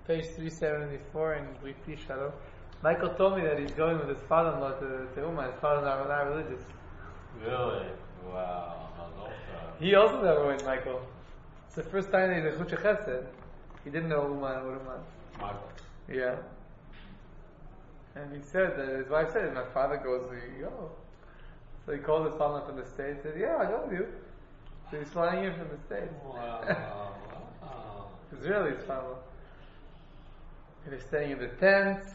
Page 374 in Briti Shalom. Michael told me that he's going with his father-in-law to Uman. His father-in-law not religious. Really? Wow. He also never went, Michael. It's the first time that he's a Chutzah Chesed. He didn't know Uman. Michael. Yeah. And he said that his wife said, my father goes, you go. So he called his father from the States. Said, yeah, I go with you. So he's flying in from the States. Wow. Israeli's father. And they're staying in the tents.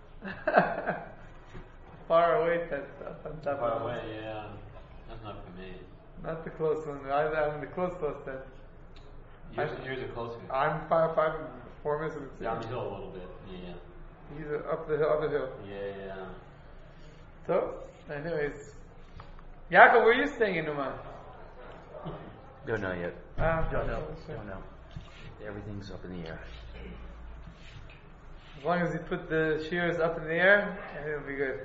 Far away tents up on top Far of away, yeah. That's not for me. Not the close one. I'm in the close tent. Here's a close one. I'm 4 minutes from the Down the hill a little bit, yeah. He's up the hill. Yeah. So, anyways. Yaakov, where are you staying in Uman? Don't know yet. Don't know. Everything's up in the air. As long as you put the shears up in the air, it'll be good.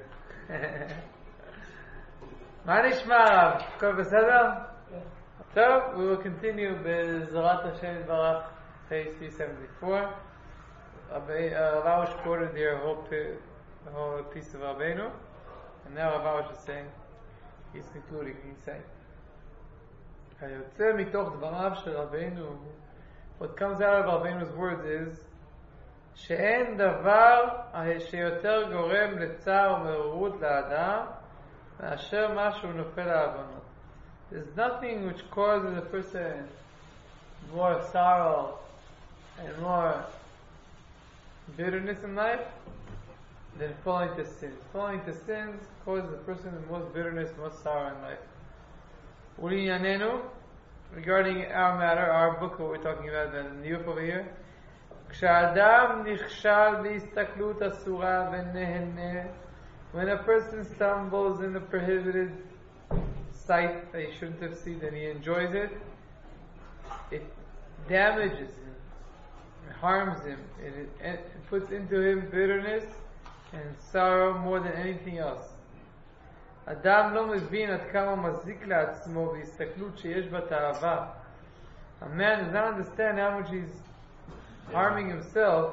מה נשמע רב? הכל בסדר? טוב, we will continue בעזרת השם יתברך, page 374. Rav Arush quoted here the whole piece of Rabbeinu, and now Rav Arush is saying, he's concluding, he's saying, היוצא מתוך דבריו של רבנו, what comes out of Rabbeinu's words is, שאין דבר שיותר גורם לצער ומרורות לאדם מאשר משהו נופל לעוונות. There's nothing which causes a person more sorrow and more bitterness in life than falling to sins. Falling to sins causes a person the most bitterness, most sorrow in life. Uliyanenu, regarding our matter, our book, what we're talking about, the Niyuf over here, כשאדם נכשל בהסתכלות אסורה ונהנה, when a person stumbles in a prohibited sight that he shouldn't have seen and he enjoys it, it damages him, it harms him, it puts into him bitterness and sorrow more than anything else. אדם לא מבין עד כמה מזיק לעצמו בהסתכלות שיש בה תאווה. A man does not understand how much he's harming himself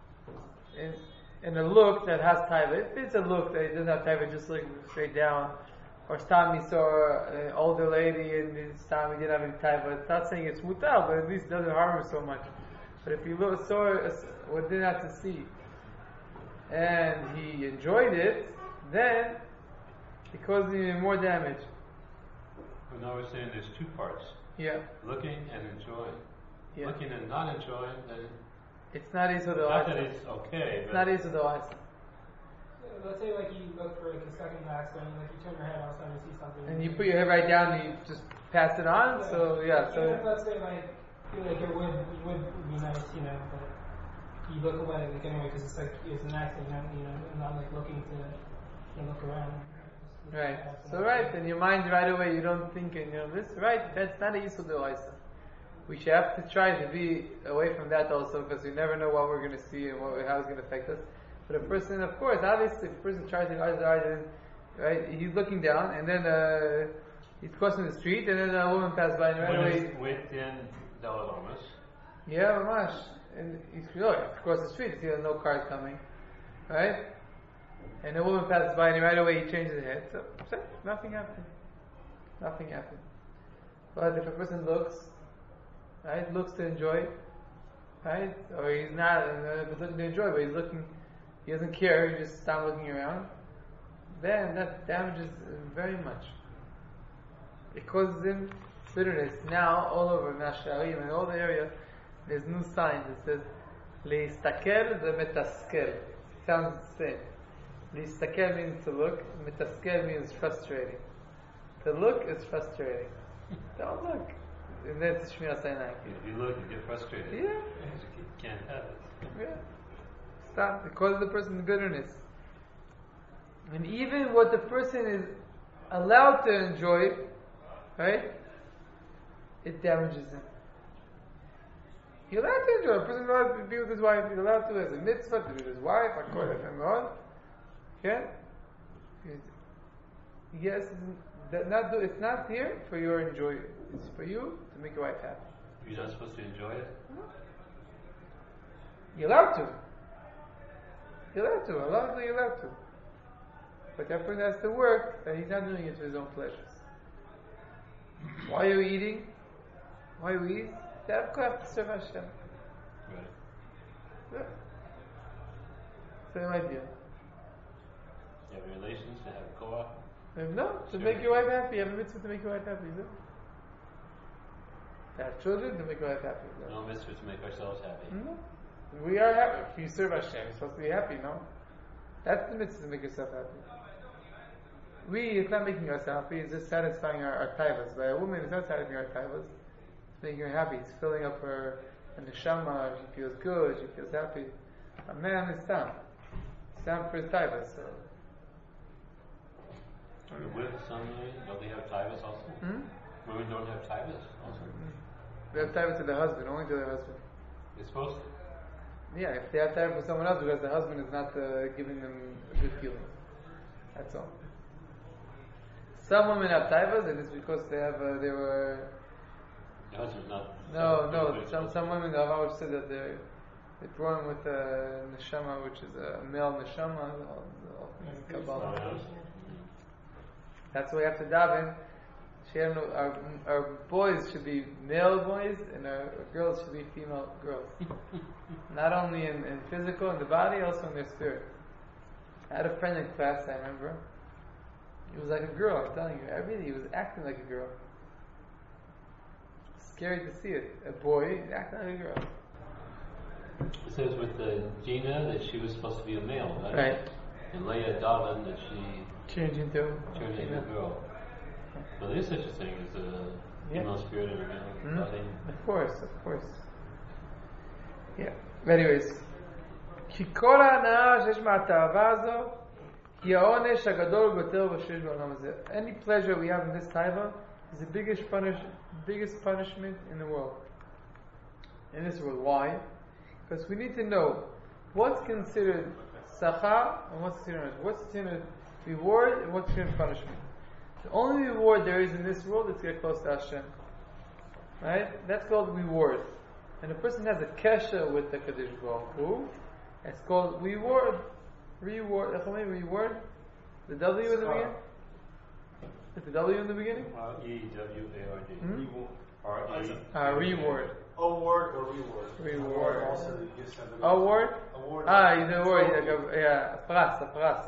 in a look that has taiva. If it's a look that doesn't have taiva, just looking straight down, or Stami saw an older lady and Stami didn't have any taiva, it's not saying it's mutal, but at least it doesn't harm him so much. But if he saw what didn't have to see, and he enjoyed it, then it causes him more damage. But now we're saying there's two parts. Yeah. Looking and enjoying. Yeah. Looking and not enjoying, then it's not Isur not that D'Oraisa. it's okay, It's but not Isur D'Oraisa. Let's say like you look for like a second glass when like you turn your head outside and see something. And you put your head right down and you just pass it on. Yeah. So yeah. So Even if, let's say like you feel like it would be nice, but you look away like anyway because it's like it's an accident, not like looking to look around. right. So right, in your mind right away you don't think this right. That's not a Isur D'Oraisa. We should have to try to be away from that also because we never know what we're going to see and how it's going to affect us. But a person, of course, obviously, if a person tries to eyes, right, he's looking down and then he's crossing the street and then a woman passes by and right away. within Dalatomas. Yeah, mamash. And he's across the street, see no cars coming, right? And a woman passes by and right away he changes his head. So nothing happened. Nothing happened. But if a person looks to enjoy, right? Or he's not looking to enjoy, but he's looking, he doesn't care, he just stops looking around, then that damages him very much. It causes him bitterness. Now, all over Nasharim and all the area, there's new signs that says, Leistakel ve'metaskel. Sounds the same. Leistakel means to look, metaskel means frustrating. To look is frustrating. Don't look. And that's Shmiras Einayim. If you look, you get frustrated. Yeah. You can't have it. Yeah. Stop. It causes the person bitterness. And even what the person is allowed to enjoy, right? It damages him. You're allowed to enjoy. A person is allowed to be with his wife. He's allowed to as a mitzvah to be with his wife. Okay? Yes, it's not here for your enjoyment. It's for you to make your wife happy. You're not supposed to enjoy it? No. You're allowed to. You're allowed to. Allah's you're allowed to. But that person has to work that he's not doing it for his own pleasures. Why are you eating? Why we eat? To have koach to serve Hashem. Right. Yeah. Same idea. You have relations to have koach. No, to make your wife happy. You have a mitzvah to make your wife happy. No? To have children to make your wife happy. No mitzvah to make ourselves happy. No. We are happy. If you serve Hashem, you're supposed to be happy, no? That's the mitzvah to make yourself happy. It's not making us happy, it's just satisfying our taivas. But a woman is not satisfying her taivas, it's making her happy. It's filling up her neshama, she feels good, she feels happy. A man is stam. Stam for his taivas. So. With some, don't they have taivas also? Women don't have taivas also? They have taivas to their husband, only to their husband. They're supposed to. Yeah, if they have time for someone else because the husband is not giving them a good feeling. That's all. Some women have taivas, and it's because they were. The husband's not. No. Some women, the Rambam said that they're born with a neshama, which is a male neshama. Kabbalah. That's why we have to daven. Our boys should be male boys, and our girls should be female girls. Not only in physical, in the body, also in their spirit. I had a friend in class, I remember. He was like a girl, I'm telling you. Everything, he was acting like a girl. Scary to see it. A boy acting like a girl. It says with Gina that she was supposed to be a male, right? Right. And Leah Davan that she turned into a girl. But there's such a thing as a female spirit and a male body. Of course. Yeah. But anyways, כי כל ההנאה שיש מהתאווה הזו היא העונש הגדול ביותר שיש בעולם הזה. Any pleasure we have in this taiva is the biggest punishment in the world. In this world. Why? Because we need to know what's considered sachar and what's considered reward and what's considered punishment. The only reward there is in this world is to get close to Hashem. Right? That's called reward. And a person has a kesha with the Kadosh Baruch Hu, it's called reward. Reward. The W in the beginning? Is the W in the beginning? E-W-A-R-D. Reward. Award or reward? Reward. Also, you give somebody Award? Award. He's a word. A pras.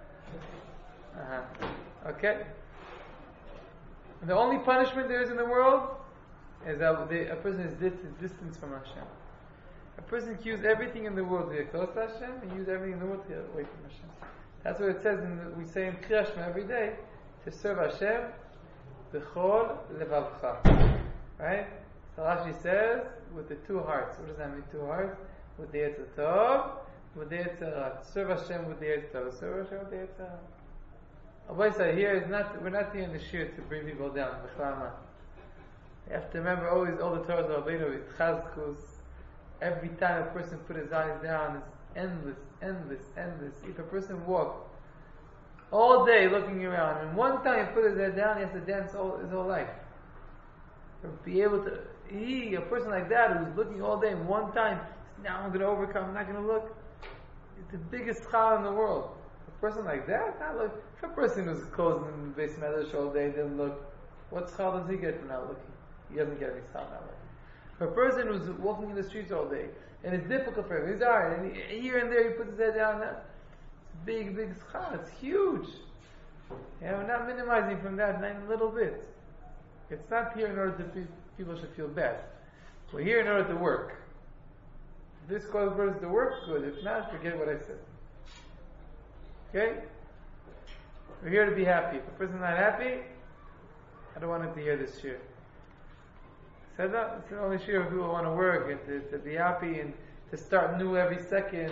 Okay. And the only punishment there is in the world is that a person is distance from Hashem. A person can use everything in the world to get close to Hashem and use everything in the world to get away from Hashem. That's what it says, we say in Kriya Shema every day, to serve Hashem b'chol levavcha. Right? So Rashi says, with the two hearts. What does that mean, two hearts? With the Yetzer Tov, with the Yetzer Hara. Serve Hashem with the Yetzer Tov, serve Hashem with the Yetzer Hara. Abaysa here is not, we're not here in the shir to bring people down. You have to remember always all the Torahs of Rabbeinu with chazkus. Every time a person put his eyes down, it's endless. If a person walked all day looking around, and one time he put his head down, he has to dance his whole life. To be able to, a person like that who's looking all day, and one time, now I'm going to overcome, I'm not going to look. It's the biggest schar in the world. A person like that, not look. If a person who's closed in the base medrash all day didn't look, what schar does he get for not looking? He doesn't get any schar not looking. For a person who's walking in the streets all day, and it's difficult for him, he's hard, and here and there he puts his head down, it's a big schar, it's huge. Yeah, we're not minimizing from that, not a little bit. It's not here in order to people should feel bad. We're here in order to work. If this causes us to work, good. If not, forget what I said. Okay? We're here to be happy. If a person's not happy, I don't want him to hear this shir. Said that it's the only shir of people who want to work and to be happy and to start new every second.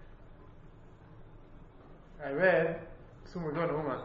I read, soon we're going to Uman.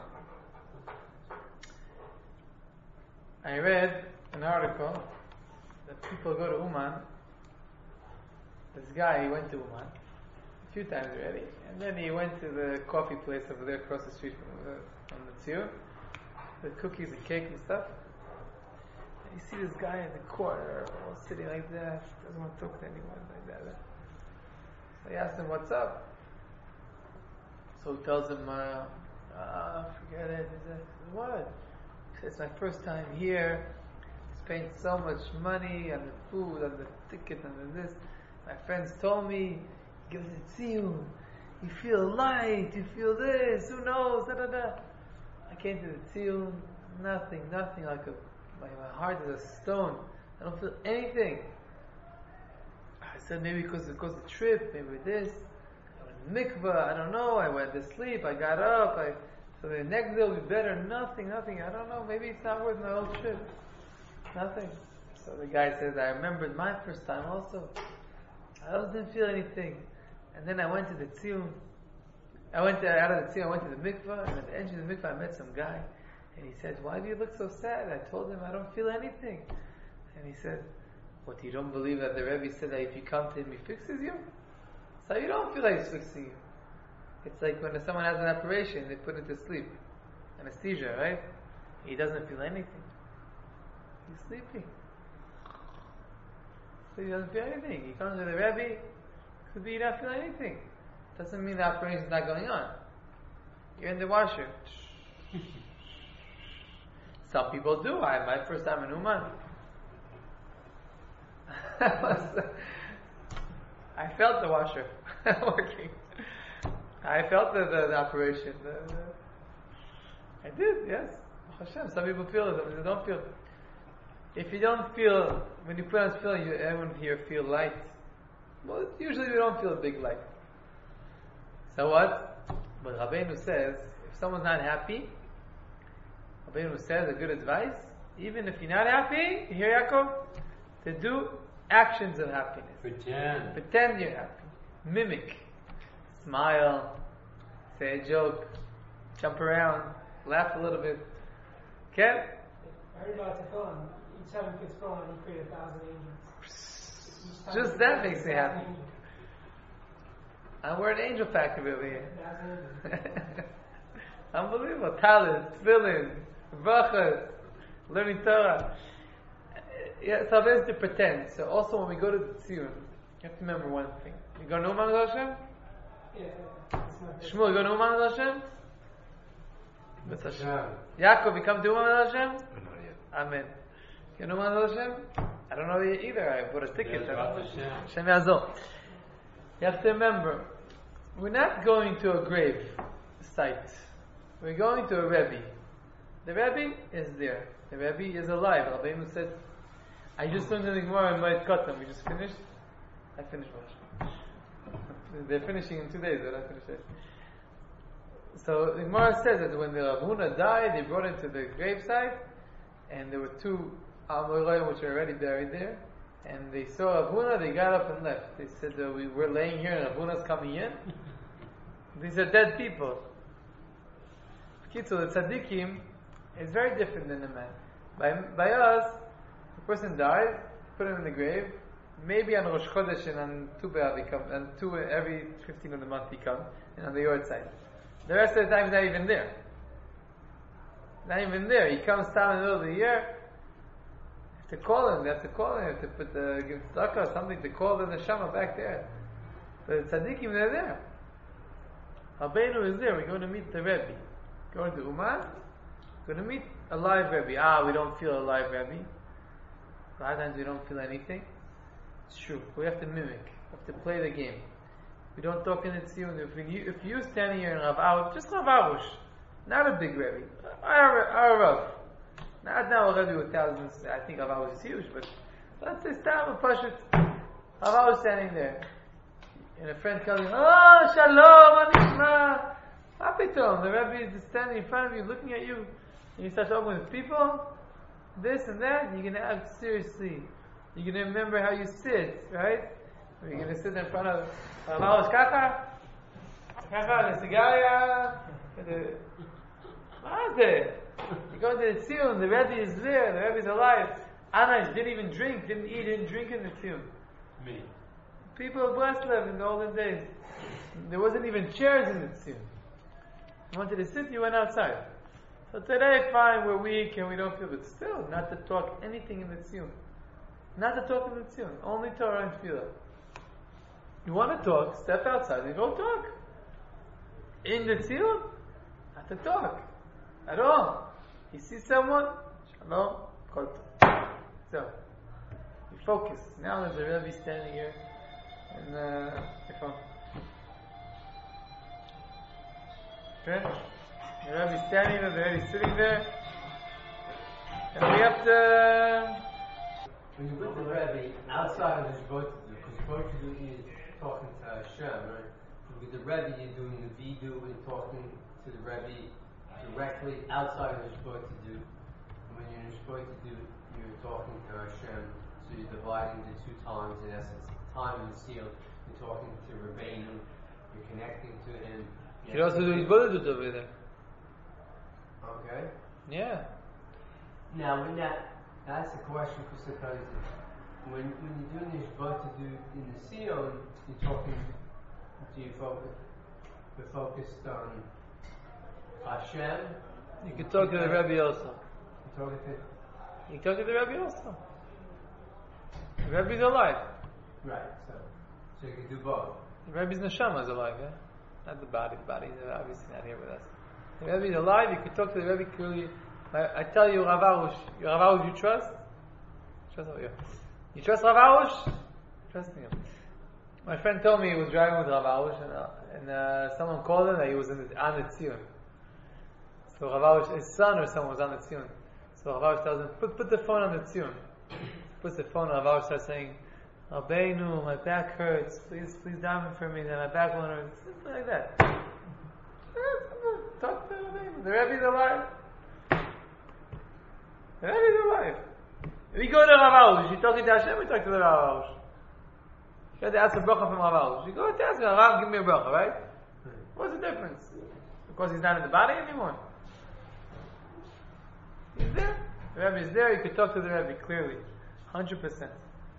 I read an article that people go to Uman. This guy, he went to Uman a few times already, and then he went to the coffee place over there across the street from the Tzur, the cookies and cake and stuff. And you see this guy in the corner, all sitting like that, doesn't want to talk to anyone like that. So he asked him, what's up? So he tells him, forget it. He says, what? He says, it's my first time here. I spent so much money on the food, on the ticket, on this. My friends told me, give us a tziyun. You feel light, you feel this, who knows, da da da. I came to the tziyun, nothing, like my heart is a stone. I don't feel anything. I said maybe because of the trip, maybe this. I went to mikvah, I don't know, I went to sleep, I got up, so the next day will be better, nothing, I don't know, maybe it's not worth my whole trip. Nothing. So the guy says, I remembered my first time also. I also didn't feel anything. And then I went to the tziyun. Out of the tziyun, I went to the mikvah, and at the end of the mikvah I met some guy. And he said, why do you look so sad? I told him I don't feel anything. And he said, what, you don't believe that the Rebbe said that if you come to him, he fixes you? So you don't feel like he's fixing you. It's like when someone has an operation, they put him to sleep. Anesthesia, right? He doesn't feel anything. He's sleeping. So he doesn't feel anything. He comes to the Rebbe, could be he doesn't feel anything. Doesn't mean the operation is not going on. You're in the washer. Some people do. My first time in Uman. I felt the washer working. I felt the operation. I did, yes. Hashem. Some people feel it, some people don't feel it. If you don't feel, when you put on feeling, everyone here feel light. Well, usually we don't feel a big light. So what? But Rabbeinu says, if someone's not happy, Rabbeinu says a good advice, even if you're not happy, you hear Yaakov? To do actions of happiness. Pretend you're happy. Mimic. Smile. Say a joke. Jump around. Laugh a little bit. Okay? I heard about Tefillin. Each time you get tefillin, you create 1,000 angels. Just that makes me happy. We're an angel factory over here. Unbelievable. Talis, tefillin, brachas, learning Torah. Yeah, so that's to pretend. So also when we go to the tziyun, you have to remember one thing. You go to Uman Hashem? Yeah. Shmuel, you go to Uman Hashem? Yaakov, you come to Uman Hashem? Not yet. Amen. You know Uman Hashem? I don't know yet either. I bought a ticket. Hashem Yazor. You have to remember, we're not going to a grave site. We're going to a Rebbe. The Rebbe is there. The Rebbe is alive. Rabbeinu said, I just learned the Gemara in Moed Katan. We just finished. I finished one. They're finishing in 2 days. They're not finished yet. So the Gemara says that when the Rav Huna died, they brought him to the gravesite, and there were 2 Amoraim which were already buried there. And they saw Rav Huna, they got up and left. They said, we were laying here and Rav Huna's coming in. These are dead people. So the tzaddikim is very different than the man. By us, the person dies, put him in the grave. Maybe on Rosh Chodesh and on Tu B'Av he comes, and every 15th of the month he comes, and on the yard side. The rest of the time he's not even there. Not even there. He comes down in the middle of the year. To call him, they have to call him, to put give tzedakah or something to call the neshama back there. But the tzaddikim, they're there. Rabbeinu is there. We're going to meet the Rebbe. Going to Uman, going to meet a live Rebbe. We don't feel a live Rebbe. A lot of times we don't feel anything. It's true. We have to mimic. We have to play the game. We don't talk in the tziyun. If you standing here in Rav Arush, just Rav Arush, not a big Rebbe, our Rav. Not now a Rebbe with thousands. I think Rav Arush is huge, but let's say Stam a Pashut. Rav Arush standing there, and a friend telling him, "Oh, Shalom, Anishma." Hapitom, the Rebbe is standing in front of you, looking at you, and you start talking with people, this and that, and you're going to act seriously. You're going to remember how you sit, right? Or you're going to sit in front of Rav Kaka, the cigaria, what is it? You go to the tziyun, the Rebbe is there, the Rebbe is alive. Anash didn't even drink, didn't eat, didn't drink in the tziyun. Me. People of Breslev in the olden days, there wasn't even chairs in the tziyun. You wanted to sit, you went outside. So today, fine, we're weak and we don't feel, but still, not to talk anything in the tziyun. Not to talk in the tziyun. Only Torah and Tefillah. You want to talk, step outside and go talk. In the tziyut, not to talk at all. You see someone, shalom, kol tov. So, you focus. Now there's a Rebbe standing here in the phone. Okay? The Rebbe standing there, the Rebbe sitting there. And we have to... When you're with the Rebbe outside of his Botidu, because Botidu is talking to Hashem, right? With the Rebbe, you're doing the Vidu and talking to the Rebbe directly outside of his Botidu. And when you're in his Botidu, you're talking to Hashem. So you're dividing the two times, in essence. Time and seal. You're talking to Rabbeinu. You're connecting to him. You can also do his Botidu over there. Okay. Yeah. Now, when that's a question for sometimes. When you're doing this Botidu in the seal, you're talking. Do you focus? You're focused on Hashem. You can talk to the Rebbe also. You can talk to the Rebbe also. The Rebbe's alive. Right. So you can do both. The Rebbe's neshama is alive, yeah? Not the body. The body is obviously not here with us. The Rebbe is alive. You can talk to the Rebbe clearly. I tell you, Rav Arush, you trust? Trust you. You trust Rav Arush? Trust him. My friend told me he was driving with Rav Arush, and someone called him that he was on the Tziyun. So Rav Arush, his son or someone was on the Tziyun. So Rav Arush tells him, put the phone on the Tziyun. He puts the phone on. Rav Arush starts saying, Rabbeinu, my back hurts. Please daven for me. That my back won't hurt. Something like that. Talk to Rabbeinu. The Rebbe's alive. The Rebbe's alive. If you go to Rav Arush, you talking to Hashem, you talk to the Rav Arush. You have to ask a bracha from Rav Arush. You go to ask him, Rav, give me a bracha, right? What's the difference? Because he's not in the body anymore. He's there. The Rebbe is there. You can talk to the Rebbe clearly, 100%.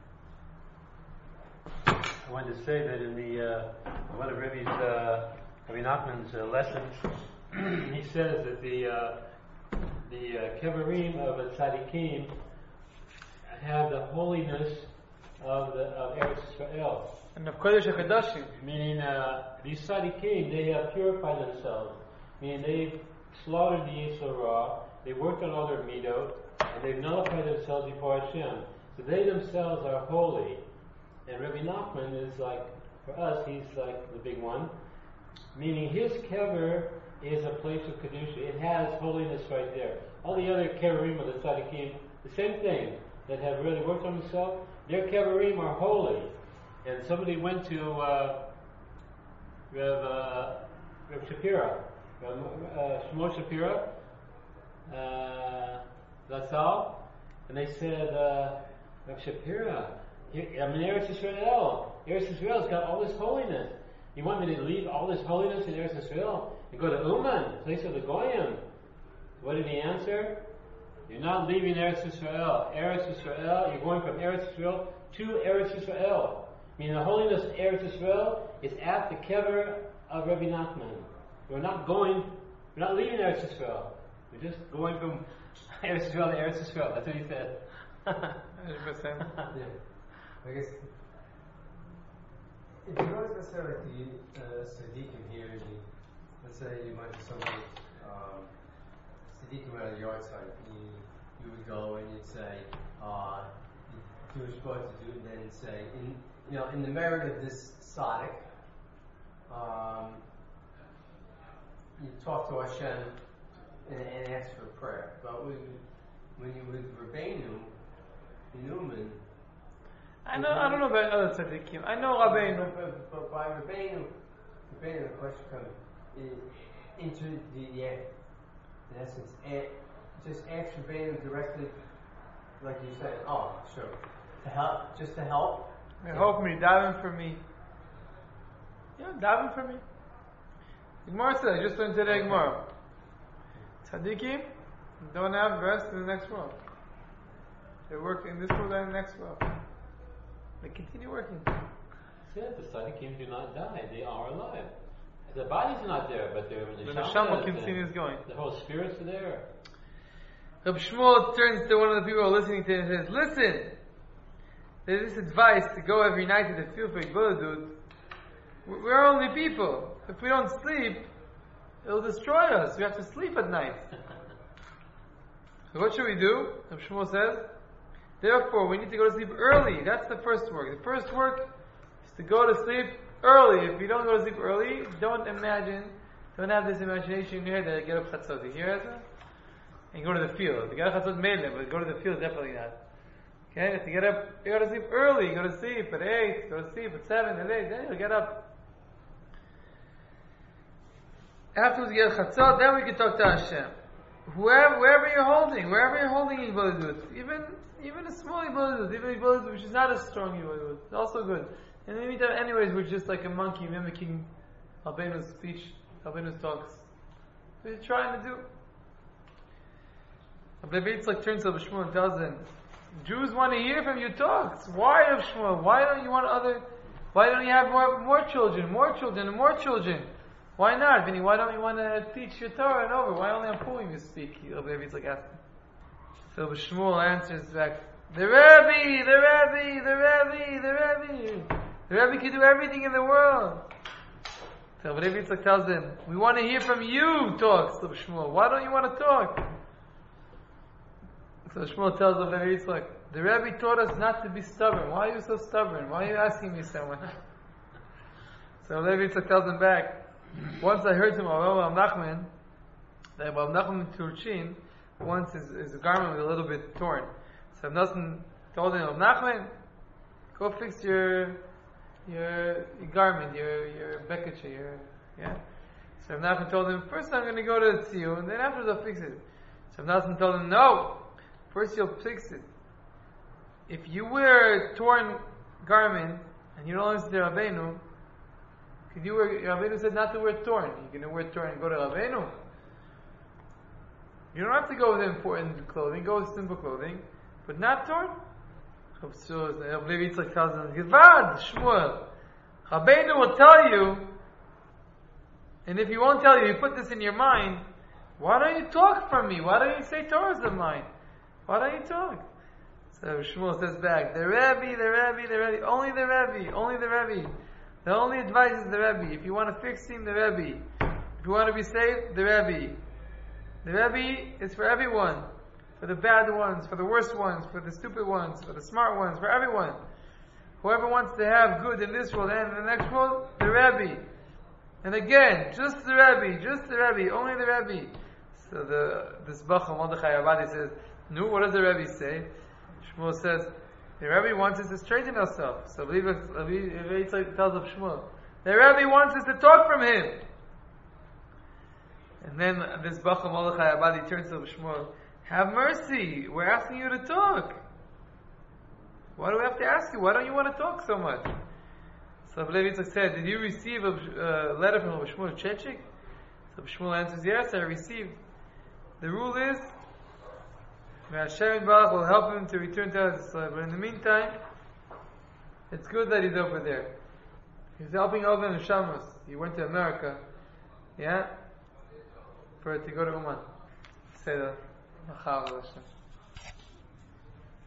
I wanted to say that in the one of Rabbi Nachman's lessons, he says that the kevarim of the tzaddikim have the holiness of Eretz Yisrael. And of Kodesh HaKadoshim. Meaning, these tzaddikim, they have purified themselves. Meaning, they've slaughtered the Yisro Ra, they worked on all their midot, and they've nullified themselves before Hashem. So they themselves are holy. And Rabbi Nachman is like, for us, he's like the big one. Meaning, his kever is a place of kedusha. It has holiness right there. All the other keverim of the tzaddikim, the same thing, that have really worked on themselves, their keverim are holy. And somebody went to Reb Shapira, Shmuel Shapira, Lassal, and they said, Reb Shapira, I'm in Eretz Yisrael. Eretz Yisrael's got all this holiness. You want me to leave all this holiness in Eretz Yisrael and go to Uman, place of the Goyim? What did he answer? You're not leaving Eretz Yisrael. Eretz Yisrael, you're going from Eretz Yisrael to Eretz Yisrael. I mean, the holiness of Eretz Yisrael is at the kever of Rabbi Nachman. We're not leaving Eretz Yisrael. We're just going from Eretz Yisrael to Eretz Yisrael. That's what he said. 100%. Yeah. I guess it's not necessarily the tzaddikim here. Let's say you went to somebody's tzaddikim at a yard site. You would go and you'd say, you were supposed to do, and then say, in the merit of this tzaddik, you talk to Hashem and ask for a prayer. But when you with Rabbeinu, Newman. I don't know about other tzaddikim. I know Rabbeinu. But by Rabbeinu, the question comes into the in essence, just ask Rabbeinu directly, like you said. Oh, sure, to help. Help me, daven for me. Yeah, daven for me. Gemara said, I just learned today Gemara. Tzaddikim don't have rest in the next world. They work in this world and the next world. They continue working. It says the tzaddikim do not die; they are alive. The body's not there, but the neshama continues going. The whole spirit's there. Reb Shmuel turns to one of the people who are listening to him and says, "Listen, there's this advice to go every night to the field for Yibodedut. We're only people. If we don't sleep, it'll destroy us. We have to sleep at night. So what should we do? Rav Shmuel says, therefore, we need to go to sleep early. That's the first work. The first work is to go to sleep early. If you don't go to sleep early, don't have this imagination in your head that you get up chatzot. You hear it? And go to the field. If you get up chatzot, mele, but go to the field, definitely not. Okay? If you get up, you go to sleep early. You go to sleep at 8, go to sleep at 7, at 8, then you'll get up. Afterwards you get chatzot, then we can talk to Hashem. Wherever you're holding Yibodedut, even a small Yibodedut, even Yibodedut which is not a strong Yibodedut, it's also good. And in the meantime, anyways, we're just like a monkey mimicking Albeinu's speech, Albeinu's talks. What are you trying to do? Rabbi Yitzchak turns to Rabbi Shmuel and tells him, Jews want to hear from your talks. Why, Rabbi Shmuel? Why don't you have more children? Why not, Vinny? Why don't you want to teach your Torah and over? Why only on Purim you speak? Rabbi Yitzchak asked him. So Rabbi Shmuel answers back, the Rebbe can do everything in the world. So Rabbi Yitzchak tells him, we want to hear from you talks, Rabbi Shmuel. Why don't you want to talk? So Shmuel tells Rabbi Yitzchak, the Rebbe taught us not to be stubborn. Why are you so stubborn? Why are you asking me so much? So Rabbi Yitzchak tells him back, once I heard from Rav Nachman, that Rav Nachman Turchin, once his garment was a little bit torn. So Rav Nachman told him, Rav Nachman, go fix your garment, your beketche, yeah? So Rav Nachman told him, first I'm going to go to the Tziyun, and then afterwards I'll fix it. So Rav Nachman told him, no, first you'll fix it. If you wear a torn garment, and you don't listen to Rabbeinu, Rabbeinu said not to wear torn. You're going to wear torn and go to Rabbeinu. You don't have to go with important clothing. Go with simple clothing, but not torn. So Rabbi Yitzchak tells him, Gevad, Shmuel, Rabbeinu will tell you, and if he won't tell you, you put this in your mind, why don't you talk from me? Why don't you say Torah's of mine? Why don't you talk? So Shmuel says back, the Rebbe, only the Rebbe. The only advice is the Rebbe. If you want to fix him, the Rebbe. If you want to be saved, the Rebbe. The Rebbe is for everyone. For the bad ones, for the worst ones, for the stupid ones, for the smart ones, for everyone. Whoever wants to have good in this world and in the next world, the Rebbe. And again, just the Rebbe, only the Rebbe. So this Bachel Mordechai Abadi says, no, what does the Rebbe say? Shmuel says, the Rebbe wants us to straighten ourselves. So Rabbi Yitzchak tells of Shmuel, the Rebbe wants us to talk from him. And then this Bachel Mordechai Abadi turns to Shmuel, have mercy, we're asking you to talk. Why do we have to ask you? Why don't you want to talk so much? So Rabbi Yitzchak said, did you receive a letter from Rabbi Shmuel Chechik? So Shmuel answers, yes, I received. The rule is, Hashem Baruch will help him to return to Eretz Yisrael. But in the meantime, it's good that he's over there. He's helping over in Shamos. He went to America, to go to Uman. Say that.